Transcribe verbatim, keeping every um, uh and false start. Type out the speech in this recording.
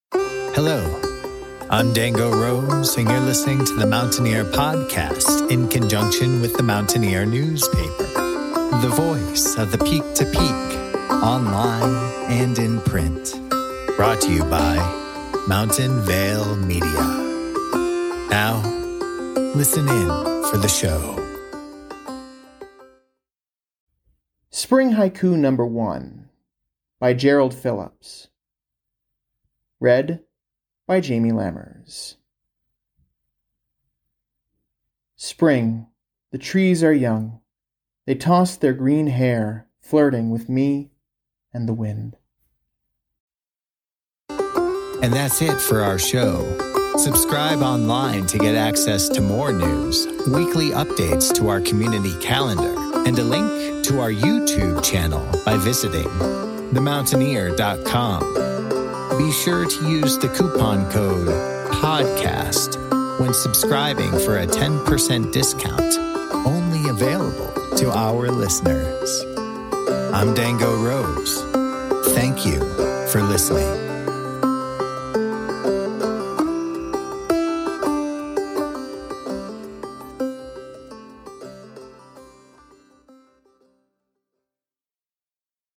Hello, I'm Dango Rose, and you're listening to the Mountaineer Podcast in conjunction with the Mountaineer newspaper, the voice of the peak to peak, online and in print. Brought to you by Mountain Vale Media. Now, listen in for the show. Spring Haiku Number One by Gerald Phillips. Read by Jamie Lammers. Spring, the trees are young. They toss their green hair, flirting with me and the wind. And that's it for our show. Subscribe online to get access to more news, weekly updates to our community calendar, and a link to our YouTube channel by visiting the mountaineer dot com. Be sure to use the coupon code PODCAST when subscribing for a ten percent discount, only available to our listeners. I'm Dango Rose. Thank you for listening.